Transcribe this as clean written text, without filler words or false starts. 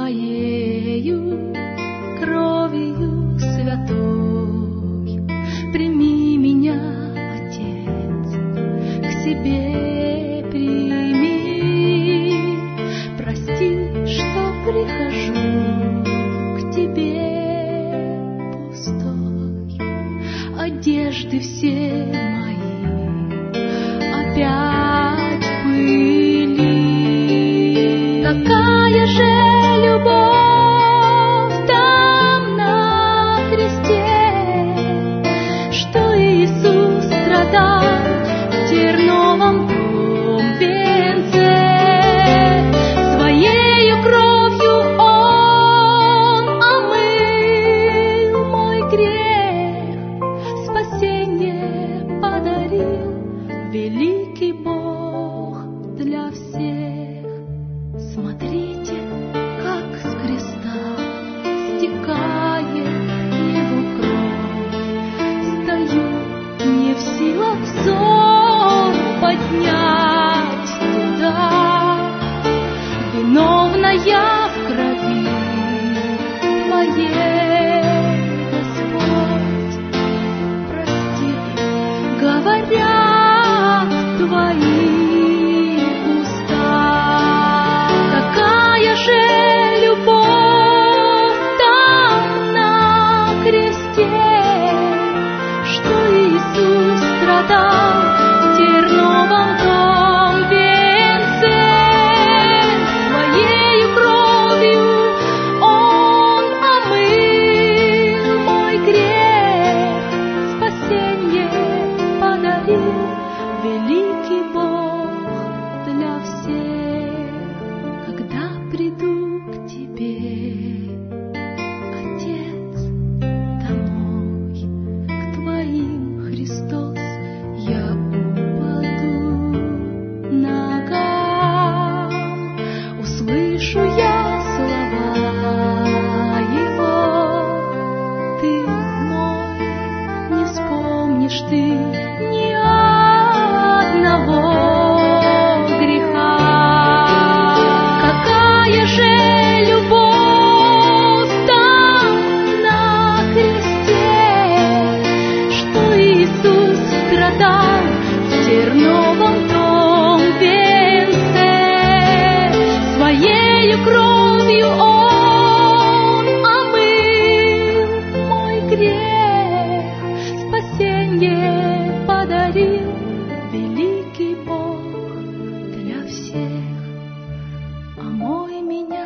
Твоею кровью святой. Прими меня, Отец, к себе прими. Прости, что прихожу к Тебе пустой. Одежды все мои опять в пыли. Какая же любовь там на кресте, что Иисус страдал в терновом том венце. Своею кровью Он омыл мой грех, спасение подарил великий Бог для всех. Смотрите, как с креста стекает Его кровь. Стою не в силах взор поднять туда. Виновная в крови Твоей, Господь. Прости, говорят Твои уста. Какая же любовь там на кресте, что Иисус страдал в терновом том венце. Своею кровью Он омыл мой грех, спасение подарил великий Бог для всех. Когда приду к Тебе, Отец, домой, к Твоим, Христос, я упаду ногам. Услышу я слова Его: Ты мой, не вспомнишь Ты ни одного греха. Какая же любовь там на кресте, что Иисус страдал в терновом том венце. Своею кровью Он омыл мой грех, спасение подарил великий Бог для всех. Омой меня,